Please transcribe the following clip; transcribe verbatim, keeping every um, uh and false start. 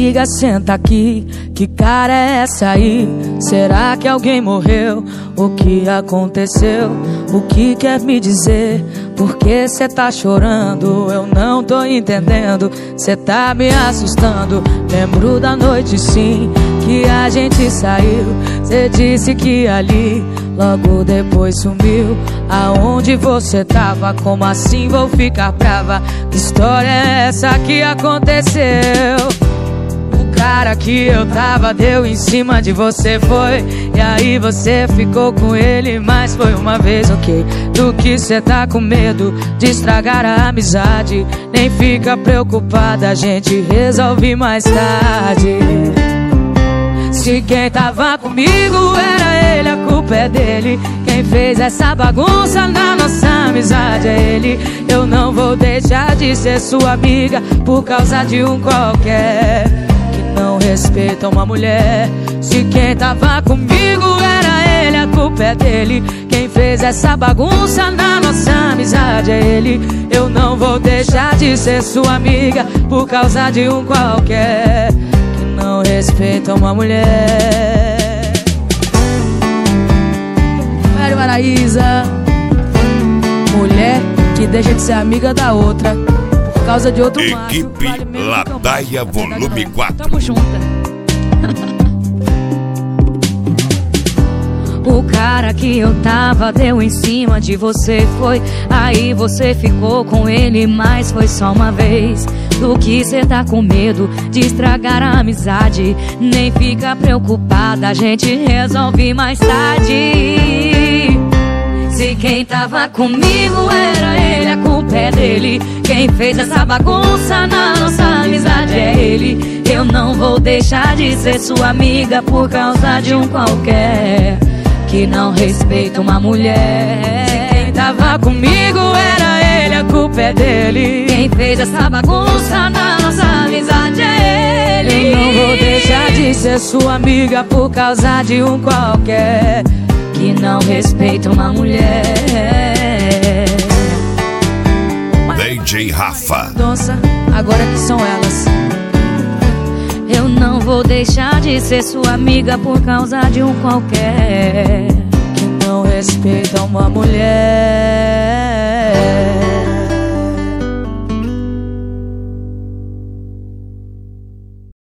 amiga, senta aqui. Que cara é essa aí? Será que alguém morreu? O que aconteceu? O que quer me dizer? Por que cê tá chorando? Eu não tô entendendo. Cê tá me assustando. Lembro da noite sim, que a gente saiu. Cê disse que ali, logo depois sumiu. Aonde você tava? Como assim vou ficar brava? Que história é essa que aconteceu? O cara que eu tava deu em cima de você, foi. E aí você ficou com ele, mas foi uma vez, ok. Do que cê tá com medo de estragar a amizade? Nem fica preocupada, a gente resolve mais tarde. Se quem tava comigo era ele, a culpa é dele. Quem fez essa bagunça na nossa amizade é ele. Eu não vou deixar de ser sua amiga por causa de um qualquer que não respeita uma mulher. Se quem tava comigo era ele, a culpa é dele. Quem fez essa bagunça na nossa amizade é ele. Eu não vou deixar de ser sua amiga por causa de um qualquer que não respeita uma mulher. Mário Maraíza. Mulher que deixa de ser amiga da outra por causa de outro macho. Equipe vale Ladaia Volume quatro. Tamo junto. O cara que eu tava deu em cima de você, foi. Aí você ficou com ele, mas foi só uma vez. Do que cê tá com medo de estragar a amizade? Nem fica preocupada, a gente resolve mais tarde. Se quem tava comigo era ele, a culpa é dele. Quem fez essa bagunça na nossa amizade é ele. Eu não vou deixar de ser sua amiga por causa de um qualquer que não respeita uma mulher. Se quem tava comigo era ele, a culpa é dele. Quem fez essa bagunça na nossa amizade é ele. Eu não vou deixar de ser sua amiga por causa de um qualquer que não respeita uma mulher. D J Rafa. Nossa, agora que são elas. Eu não vou deixar de ser sua amiga por causa de um qualquer que não respeita uma mulher.